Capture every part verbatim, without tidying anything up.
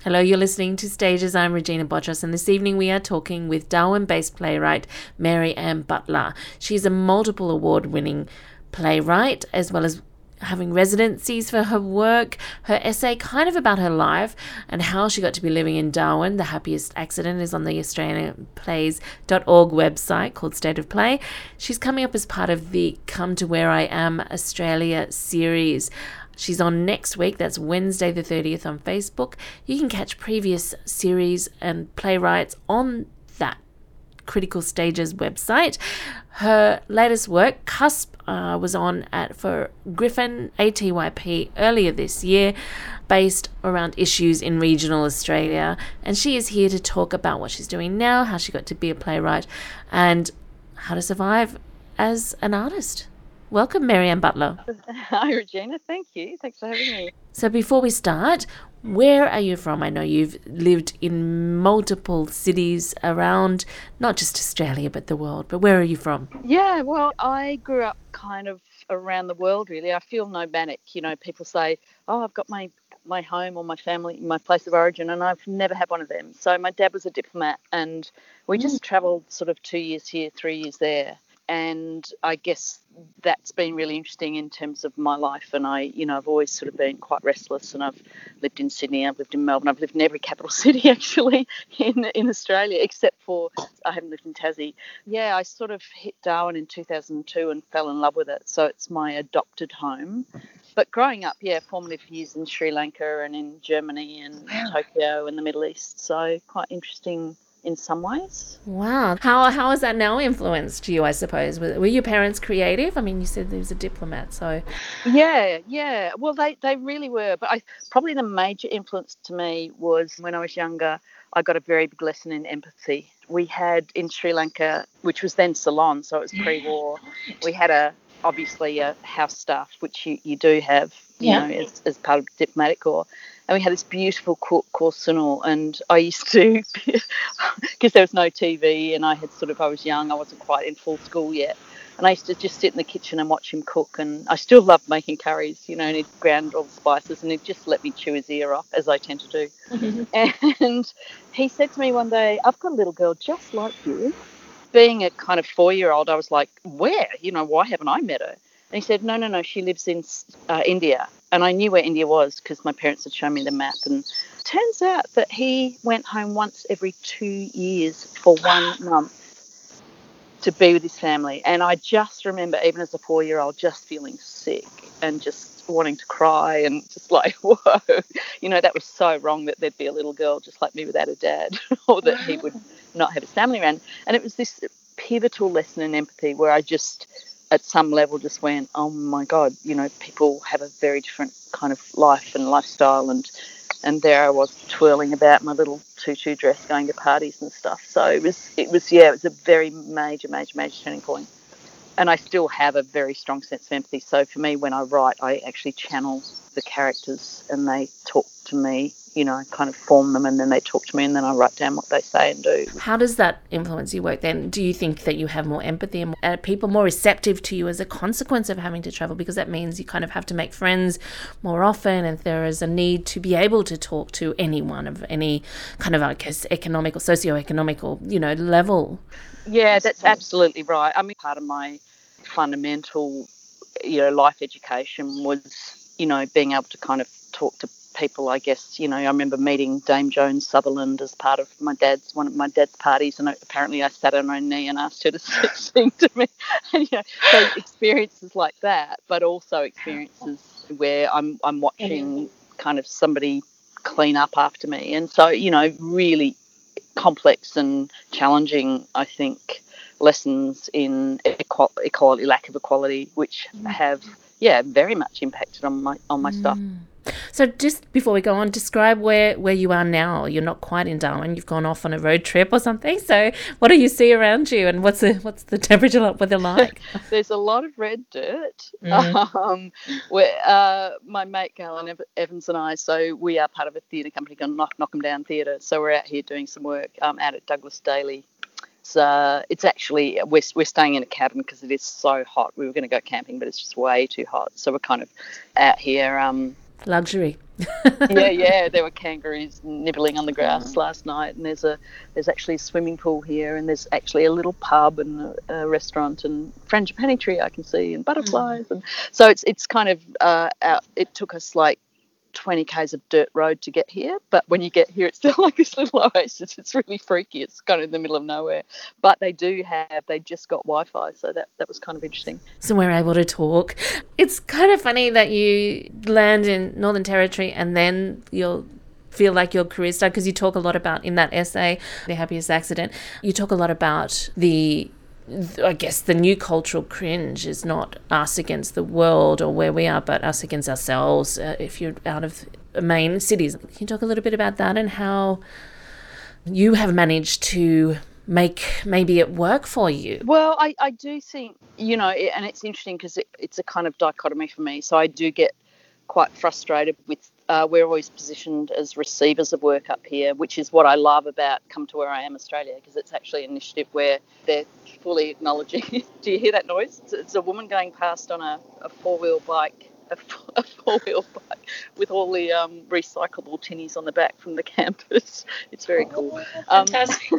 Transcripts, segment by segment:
Hello, you're listening to Stages. I'm Regina Botros, and this evening we are talking with Darwin-based playwright Mary Ann Butler. She's a multiple award-winning playwright, as well as having residencies for her work. Her essay kind of about her life and how she got to be living in Darwin, The Happiest Accident, is on the australian plays dot org website called State of Play. She's coming up as part of the Come to Where I Am Australia series. She's on next week. That's Wednesday the thirtieth on Facebook. You can catch previous series and playwrights on that Critical Stages website. Her latest work, Cusp, uh, was on at for Griffin A T Y P earlier this year, based around issues in regional Australia. And she is here to talk about what she's doing now, how she got to be a playwright, and how to survive as an artist. Welcome, Mary Ann Butler. Hi, Regina. Thank you. Thanks for having me. So before we start, where are you from? I know you've lived in multiple cities around, not just Australia, but the world. But where are you from? Yeah, well, I grew up kind of around the world, really. I feel nomadic. You know, people say, oh, I've got my, my home or my family, my place of origin, and I've never had one of them. So my dad was a diplomat, and we just travelled sort of two years here, three years there. And I guess that's been really interesting in terms of my life. And I, you know, I've always sort of been quite restless, and I've lived in Sydney, I've lived in Melbourne, I've lived in every capital city actually in in Australia, except for I haven't lived in Tassie. Yeah, I sort of hit Darwin in two thousand two and fell in love with it. So it's my adopted home. But growing up, yeah, formative years in Sri Lanka and in Germany and Tokyo and the Middle East. So quite interesting in some ways. Wow. How how has that now influenced you, I suppose? Were, were your parents creative? I mean, you said he was a diplomat, so... Yeah, yeah. Well, they, they really were. But I probably the major influence to me was when I was younger, I got a very big lesson in empathy. We had in Sri Lanka, which was then Ceylon, so it was pre-war, we had a obviously a house staff, which you, you do have, you yeah. know, as, as part of the diplomatic corps. And we had this beautiful cook called Sunil, and I used to, because there was no T V, and I had sort of, I was young, I wasn't quite in full school yet, and I used to just sit in the kitchen and watch him cook, and I still loved making curries, you know, and he'd ground all the spices, and he'd just let me chew his ear off, as I tend to do. Mm-hmm. And he said to me one day, I've got a little girl just like you. Being a kind of four-year-old, I was like, where? You know, why haven't I met her? And he said, no, no, no, she lives in uh, India. And I knew where India was because my parents had shown me the map. And it turns out that he went home once every two years for one month to be with his family. And I just remember, even as a four-year-old, just feeling sick and just wanting to cry and just like, whoa, you know, that was so wrong that there'd be a little girl just like me without a dad or that he would not have his family around. And it was this pivotal lesson in empathy where I just... at some level just went, oh my God, you know, people have a very different kind of life and lifestyle, and and there I was twirling about my little tutu dress going to parties and stuff. So it was, it was, yeah, it was a very major, major, major turning point. And I still have a very strong sense of empathy. So for me, when I write, I actually channel the characters and they talk to me, you know, kind of form them, and then they talk to me, and then I write down what they say and do. How does that influence your work then? Do you think that you have more empathy and are people more receptive to you as a consequence of having to travel? Because that means you kind of have to make friends more often, and there is a need to be able to talk to anyone of any kind of, I guess, economic or socio-economic or, you know, level. Yeah, that's absolutely right. I mean, part of my fundamental, you know, life education was, you know, being able to kind of talk to people, I guess. You know, I remember meeting Dame Joan Sutherland as part of my dad's one of my dad's parties, and apparently I sat on her knee and asked her to sing to me. And, you know, so experiences like that, but also experiences where I'm I'm watching kind of somebody clean up after me, and so, you know, really complex and challenging, I think, lessons in equal, equality, lack of equality, which have, yeah, very much impacted on my on my mm. stuff. So just before we go on, describe where, where you are now. You're not quite in Darwin. You've gone off on a road trip or something. So what do you see around you, and what's the what's the temperature weather like? There's a lot of red dirt. Mm. Um, where uh, my mate Galen Evans and I, so we are part of a theatre company called Knock Knock 'em Down Theatre. So we're out here doing some work um, out at Douglas Daly. It's, uh, it's actually, we're, we're staying in a cabin because it is so hot. We were going to go camping, but it's just way too hot. So we're kind of out here. Um, Luxury. yeah, yeah. There were kangaroos nibbling on the grass last night, and there's a there's actually a swimming pool here, and there's actually a little pub and a, a restaurant and frangipani tree I can see, and butterflies, and so it's it's kind of uh, out. It took us like twenty k's of dirt road to get here, but when you get here it's still like this little oasis. It's really freaky. It's kind of in the middle of nowhere, but they do have they just got Wi-Fi, so that that was kind of interesting. So we're able to talk. It's kind of funny that you land in Northern Territory and then you'll feel like your career started, because you talk a lot about, in that essay, The Happiest Accident, you talk a lot about the I guess the new cultural cringe is not us against the world or where we are, but us against ourselves, uh, if you're out of main cities. Can you talk a little bit about that and how you have managed to make maybe it work for you? Well, I, I do think, you know, it, and it's interesting because it, it's a kind of dichotomy for me. So I do get quite frustrated with, uh, we're always positioned as receivers of work up here, which is what I love about Come to Where I Am Australia, because it's actually an initiative where they're fully acknowledging. Do you hear that noise? It's, it's a woman going past on a, a four-wheel bike, a, a four-wheel bike with all the um, recyclable tinnies on the back from the campus. It's very cool. Oh, fantastic.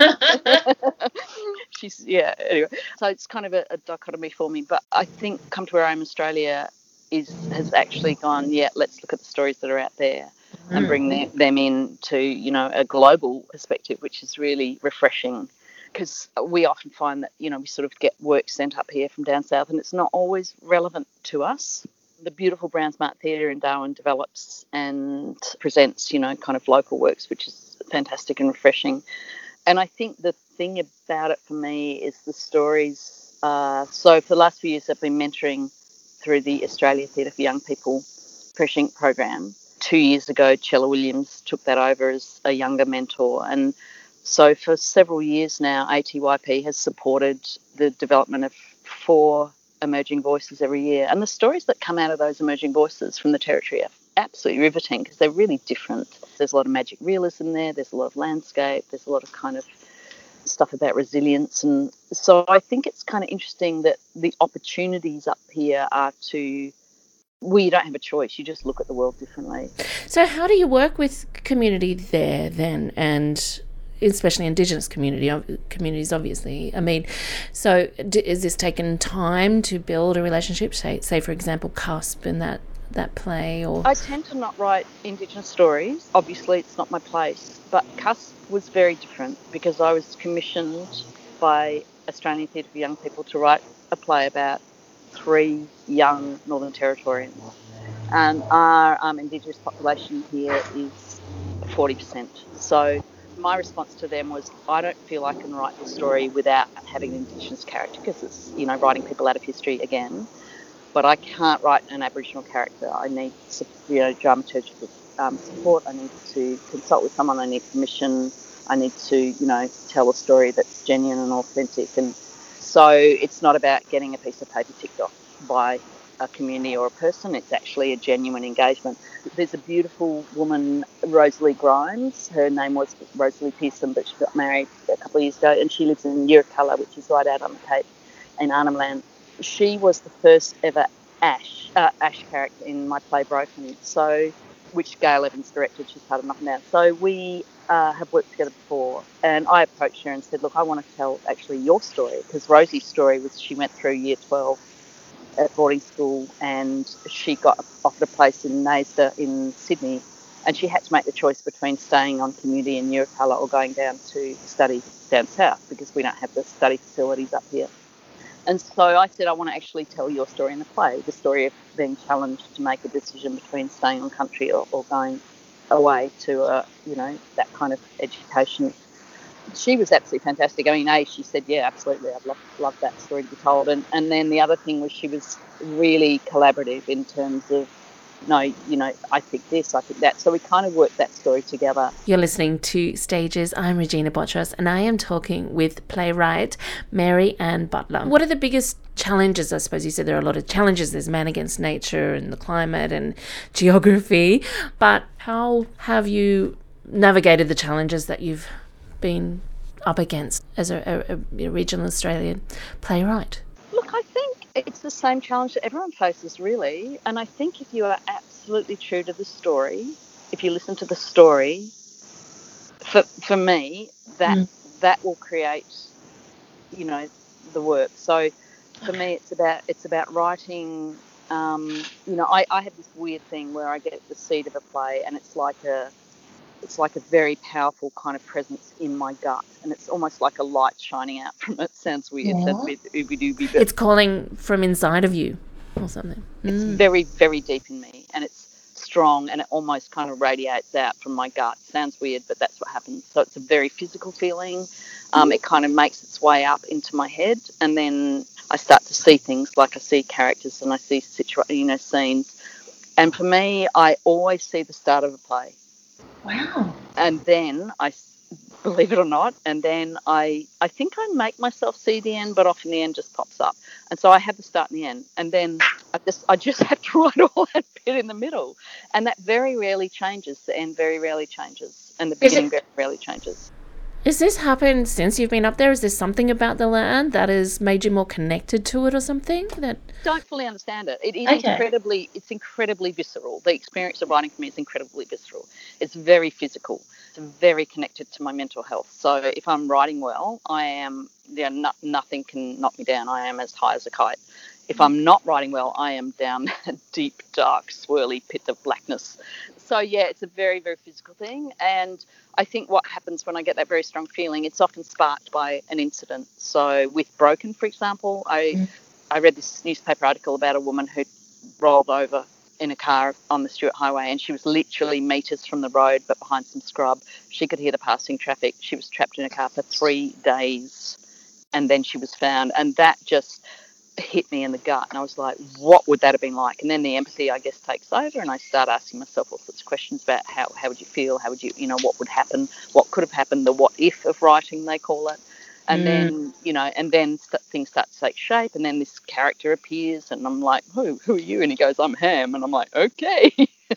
Um, she's, yeah, anyway. So it's kind of a, a dichotomy for me, but I think Come to Where I Am Australia is has actually gone, yeah, let's look at the stories that are out there mm. and bring them, them in to, you know, a global perspective, which is really refreshing, because we often find that, you know, we sort of get work sent up here from down south and it's not always relevant to us. The beautiful Brown Smart Theatre in Darwin develops and presents, you know, kind of local works, which is fantastic and refreshing. And I think the thing about it for me is the stories. Uh, so for the last few years I've been mentoring through the Australia Theatre for Young People Fresh Ink program. Two years ago, Chella Williams took that over as a younger mentor. And so for several years now, A T Y P has supported the development of four emerging voices every year. And the stories that come out of those emerging voices from the Territory are absolutely riveting because they're really different. There's a lot of magic realism there. There's a lot of landscape. There's a lot of kind of stuff about resilience. And so I think it's kind of interesting that the opportunities up here are to, well, you don't have a choice. You just look at the world differently. So how do you work with community there then, and especially Indigenous community communities, obviously? I mean, so is this taken time to build a relationship? Say, say for example, Cusp and that that play? Or I tend to not write Indigenous stories. Obviously, it's not my place. But Cusp was very different because I was commissioned by Australian Theatre for Young People to write a play about three young Northern Territorians. And our um, Indigenous population here is forty percent. So my response to them was, I don't feel I can write the story without having an Indigenous character, because it's, you know, writing people out of history again. But I can't write an Aboriginal character. I need, you know, dramaturgical um, support. I need to consult with someone. I need permission. I need to, you know, tell a story that's genuine and authentic. And so it's not about getting a piece of paper ticked off by a community or a person. It's actually a genuine engagement. There's a beautiful woman, Rosalie Grimes. Her name was Rosalie Pearson, but she got married a couple of years ago, and she lives in Yirrkala, which is right out on the Cape in Arnhem Land. She was the first ever Ash uh, Ash character in my play Broken, so which Gail Evans directed. She's part of Nothing Down. So we uh, have worked together before, and I approached her and said, look, I want to tell actually your story, because Rosie's story was she went through year twelve at boarding school and she got offered a place in NAISDA in Sydney, and she had to make the choice between staying on community in Yirrkala or going down to study down south, because we don't have the study facilities up here. And so I said, I want to actually tell your story in the play, the story of being challenged to make a decision between staying on country or, or going away to, uh, you know, that kind of education. She was absolutely fantastic. I mean, A, she said, yeah, absolutely, I'd love, love that story to be told. And, and then the other thing was she was really collaborative in terms of, no, you know, I think this, I think that. So we kind of worked that story together. You're listening to Stages. I'm Regina Botros, and I am talking with playwright Mary Ann Butler. What are the biggest challenges? I suppose you said there are a lot of challenges. There's man against nature and the climate and geography. But how have you navigated the challenges that you've been up against as a, a, a regional Australian playwright? Look, I think it's the same challenge that everyone faces, really. And I think if you are absolutely absolutely true to the story, if you listen to the story, for for me, that Mm. that will create, you know, the work. So for me, it's about it's about writing. Um, you know, I, I have this weird thing where I get the seed of a play, and it's like a it's like a very powerful kind of presence in my gut, and it's almost like a light shining out from it. Sounds weird, sounds a Yeah. bit ooby dooby, but It's calling from inside of you or something. it's Mm. very, very deep in me, and it's strong, and it almost kind of radiates out from my gut. Sounds weird, but that's what happens. So it's a very physical feeling. Um, it kind of makes its way up into my head, and then I start to see things, like I see characters and I see situa- you know, scenes. And for me, I always see the start of a play, Wow. and then I, believe it or not, and then I I think I make myself see the end, but often the end just pops up, and so I have the start and the end, and then I just I just have to write all that bit in the middle, and that very rarely changes. The end very rarely changes, and the Is beginning it very rarely changes. Has this happened since you've been up there? Is there something about the land that has made you more connected to it or something? That Don't fully understand it. It is okay? incredibly, it's incredibly visceral. The experience of writing for me is incredibly visceral. It's very physical. It's very connected to my mental health. So if I'm writing well, I am, yeah, no, nothing can knock me down. I am as high as a kite. If I'm not writing well, I am down that deep, dark, swirly pit of blackness. So yeah, it's a very, very physical thing. And I think what happens when I get that very strong feeling, it's often sparked by an incident. So with Broken, for example, I Mm. I read this newspaper article about a woman who rolled over in a car on the Stuart Highway, and she was literally metres from the road but behind some scrub. She could hear the passing traffic. She was trapped in a car for three days, and then she was found. And that just hit me in the gut, and I was like, what would that have been like? And then the empathy, I guess, takes over, and I start asking myself all sorts of questions about how, how would you feel, how would you, you know, what would happen, what could have happened, the what if of writing, they call it. And Mm. then, you know, and then st- things start to take shape, and then this character appears, and I'm like, who, who are you? And he goes, I'm Ham, and I'm like, okay.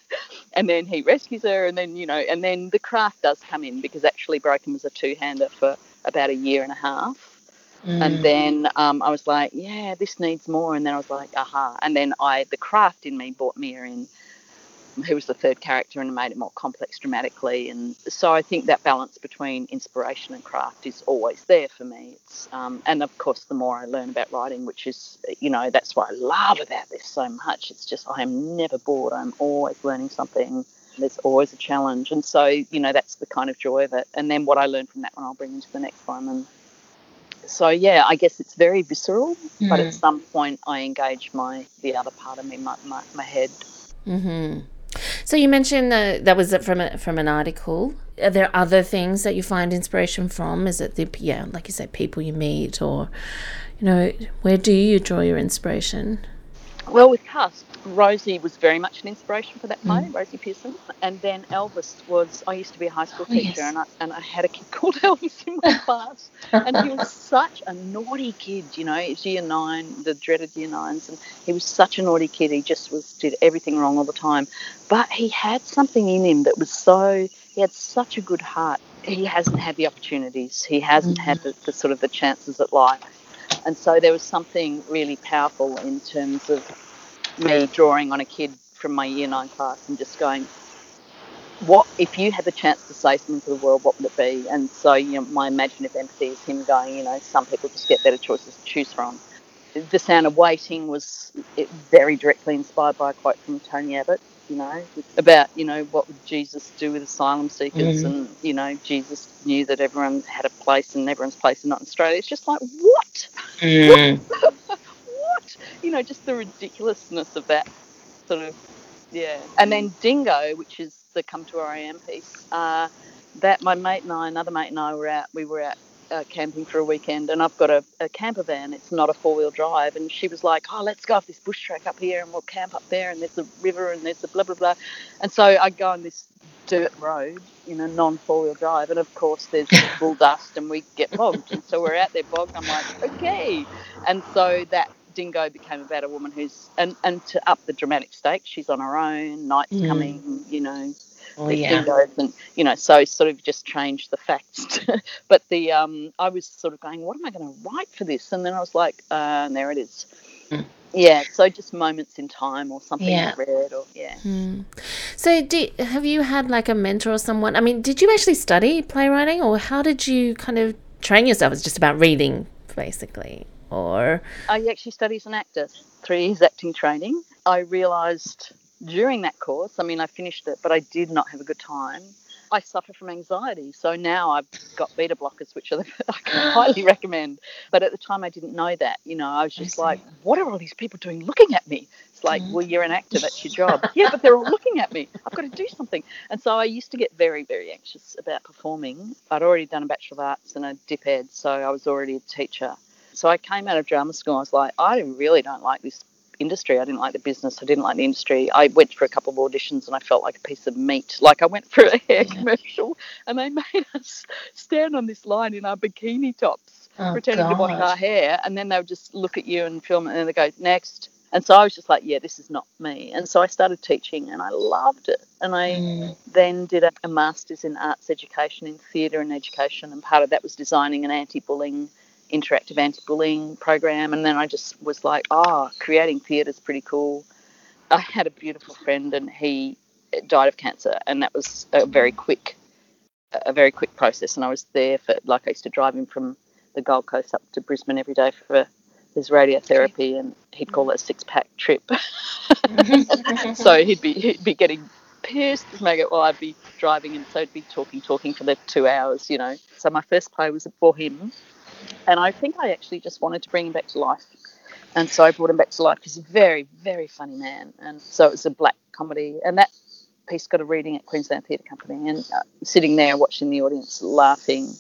And then he rescues her, and then, you know, and then the craft does come in, because actually Broken was a two-hander for about a year and a half. And Mm. then um, I was like, yeah, this needs more. And then I was like, aha. And then I, the craft in me brought Mia in, who was the third character, and made it more complex dramatically. And so I think that balance between inspiration and craft is always there for me. It's, um, and of course, the more I learn about writing, which is, you know, that's what I love about this so much. It's just, I am never bored. I'm always learning something. There's always a challenge. And so, you know, that's the kind of joy of it. And then what I learn from that one, I'll bring into the next one. And so yeah, I guess it's very visceral, but at Mm. some point I engage my the other part of me, my my, my head. Mm-hmm. So you mentioned uh, that was from a, from an article. Are there other things that you find inspiration from? Is it the yeah, like you said, people you meet, or you know, where do you draw your inspiration? Well, with Cast, Rosie was very much an inspiration for that play, Mm. Rosie Pearson. And then Elvis was, I used to be a high school Oh teacher, yes. and I, and I had a kid called Elvis in my class. And he was such a naughty kid, you know, it's year nine, the dreaded year nines. And he was such a naughty kid. He just was did everything wrong all the time. But he had something in him that was so, he had such a good heart. He hasn't had the opportunities. He hasn't had the, the sort of the chances at life. And so there was something really powerful in terms of me drawing on a kid from my year nine class and just going, what if you had the chance to say something to the world, what would it be? And so, you know, my imaginative empathy is him going, you know, some people just get better choices to choose from. The Sound of Waiting was very directly inspired by a quote from Tony Abbott, you know, about, you know, what would Jesus do with asylum seekers? Mm. And, you know, Jesus knew that everyone had a place and everyone's place is not in Australia. It's just like, what? Mm. What? You know, just the ridiculousness of that sort of, yeah. And then Dingo, which is the Come to Where I Am piece, uh, that my mate and I, another mate and I were out, we were out uh, camping for a weekend, and I've got a, a camper van. It's not a four-wheel drive. And she was like, oh, let's go off this bush track up here and we'll camp up there, and there's a river and there's a blah, blah, blah. And so I go on this dirt road in a non-four-wheel drive, and of course there's bull dust and we get bogged. And so we're out there bogged. I'm like, okay. And so that Dingo became about a woman who's, and, and to up the dramatic stakes, she's on her own, night's Mm. coming, you know, Oh there's yeah. dingoes, and, you know, so sort of just changed the facts. But the, um, I was sort of going, what am I going to write for this? And then I was like, uh, and there it is. Mm. Yeah, so just moments in time or something Yeah. I've read or, yeah. Mm. So do, have you had like a mentor or someone? I mean, did you actually study playwriting, or how did you kind of train yourself? It's just about reading, basically, or... I actually studied as an actor, three years acting training. I realised during that course, I mean, I finished it, but I did not have a good time. I suffer from anxiety, so now I've got beta blockers, which are the, I can highly recommend. But at the time, I didn't know that. You know, I was just like, what are all these people doing looking at me? It's like, well, you're an actor, that's your job. Yeah, but they're all looking at me. I've got to do something. And so I used to get very, very anxious about performing. I'd already done a Bachelor of Arts and a dip ed, so I was already a teacher. So I came out of drama school. I was like, I really don't like this industry. I didn't like the business. I didn't like the industry. I went for a couple of auditions and I felt like a piece of meat. Like I went for a hair commercial and they made us stand on this line in our bikini tops, Oh, pretending to wash God. our hair. And then they would just look at you and film it and then they go, next. And so I was just like, yeah, this is not me. And so I started teaching and I loved it. And I Mm. then did a, a master's in arts education, in theatre and education. And part of that was designing an anti-bullying interactive anti-bullying program, and then I just was like, oh, creating theatre is pretty cool. I had a beautiful friend and he died of cancer, and that was a very quick a very quick process, and I was there for, like, I used to drive him from the Gold Coast up to Brisbane every day for his radiotherapy, and he'd call it a six-pack trip. So he'd be he'd be getting pissed as maggot while I'd be driving, and so he'd be talking talking for the two hours, you know. So my first play was for him. And I think I actually just wanted to bring him back to life. And so I brought him back to life because he's a very, very funny man. And so it was a black comedy. And that piece got a reading at Queensland Theatre Company. And uh, sitting there watching the audience laughing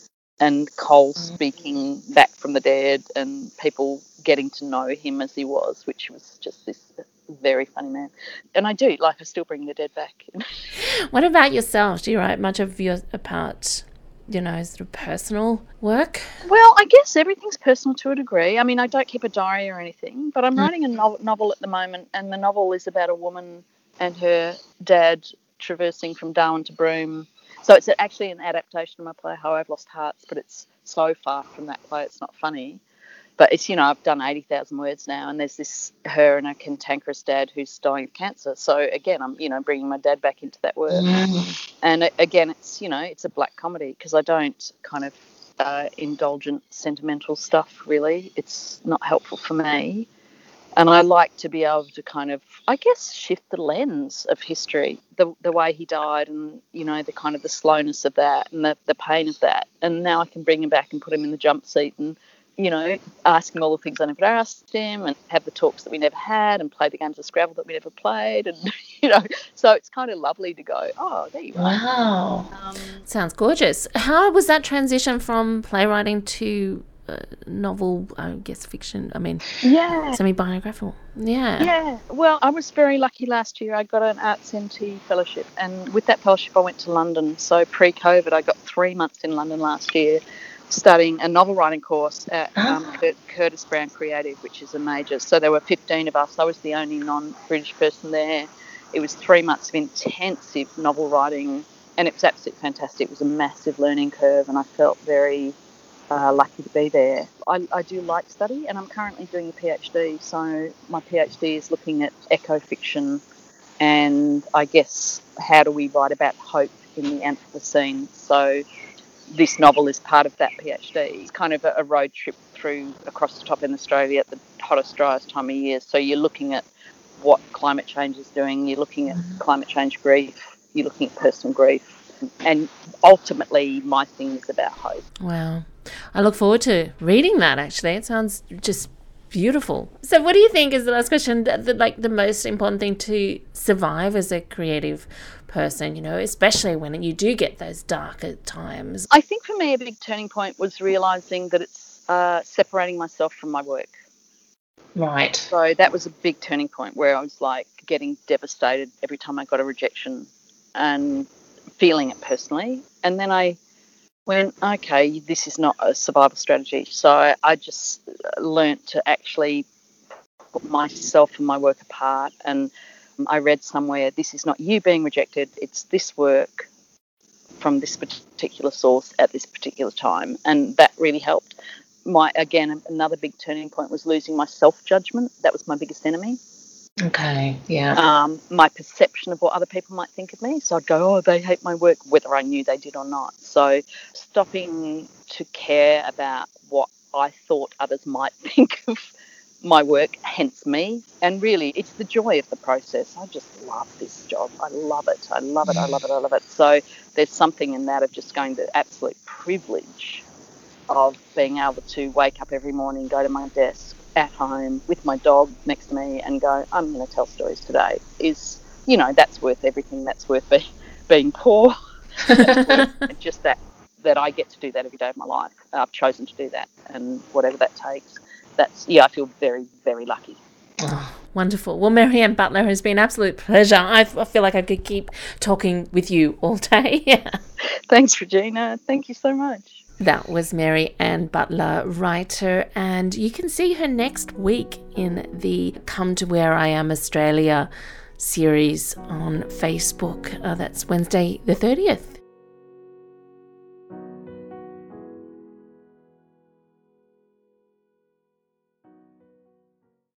and Cole speaking back from the dead and people getting to know him as he was, which was just this very funny man. And I do, like, I still bring the dead back. What about yourself? Do you write much of your part, you know, sort of personal work? Well, I guess everything's personal to a degree. I mean, I don't keep a diary or anything, but I'm writing a novel, novel at the moment, and the novel is about a woman and her dad traversing from Darwin to Broome. So it's actually an adaptation of my play, How I've Lost Hearts, but it's so far from that play, it's not funny. But it's, you know, I've done eighty thousand words now, and there's this, her and a cantankerous dad who's dying of cancer. So again, I'm, you know, bringing my dad back into that work. Mm. And again, it's, you know, it's a black comedy because I don't kind of uh, indulgent sentimental stuff, really. It's not helpful for me. And I like to be able to kind of, I guess, shift the lens of history, the the way he died, and, you know, the kind of the slowness of that and the, the pain of that. And now I can bring him back and put him in the jump seat and, you know, ask him all the things I never asked him, and have the talks that we never had, and play the games of Scrabble that we never played. And, you know, so it's kind of lovely to go, oh, there you are. Wow. Um, Sounds gorgeous. How was that transition from playwriting to uh, novel, I guess, fiction? I mean, yeah. semi-biographical. Yeah. Yeah, well, I was very lucky last year. I got an Arts N T fellowship, and with that fellowship I went to London. So pre-COVID, I got three months in London last year studying a novel writing course at um, Cur- Curtis Brown Creative, which is a major. So there were fifteen of us. I was the only non-British person there. It was three months of intensive novel writing, and it was absolutely fantastic. It was a massive learning curve, and I felt very Uh, lucky to be there. I, I do like study, and I'm currently doing a PhD. So my PhD is looking at eco-fiction, and I guess how do we write about hope in the Anthropocene. So this novel is part of that PhD. It's kind of a, a road trip through across the top in Australia at the hottest, driest time of year. So you're looking at what climate change is doing. You're looking at climate change grief. You're looking at personal grief. And ultimately, my thing is about hope. Wow. I look forward to reading that, actually. It sounds just beautiful. So what do you think is the last question, the, the, like the most important thing to survive as a creative person, you know, especially when you do get those darker times? I think for me a big turning point was realising that it's uh, separating myself from my work. Right. So that was a big turning point where I was like getting devastated every time I got a rejection and feeling it personally. And then I went, okay, this is not a survival strategy. So I, I just learnt to actually put myself and my work apart. And I read somewhere, this is not you being rejected, it's this work from this particular source at this particular time. And that really helped. my again, another big turning point was losing my self-judgment. That was my biggest enemy. Okay, yeah. Um, my perception of what other people might think of me. So I'd go, oh, they hate my work, whether I knew they did or not. So stopping to care about what I thought others might think of my work, hence me. And really, it's the joy of the process. I just love this job. I love it. I love it. I love it. I love it. So there's something in that of just going to absolute privilege of being able to wake up every morning, go to my desk at home with my dog next to me and go, I'm going to tell stories today, is, you know, that's worth everything. That's worth be, being poor. That's worth just that, that I get to do that every day of my life. I've chosen to do that, and whatever that takes, that's, yeah, I feel very, very lucky. Oh, wonderful. Well, Mary Ann Butler, has been an absolute pleasure. I, I feel like I could keep talking with you all day. Thanks, Regina. Thank you so much. That was Mary Ann Butler, writer, and you can see her next week in the Come to Where I Am Australia series on Facebook. Uh, that's Wednesday the thirtieth.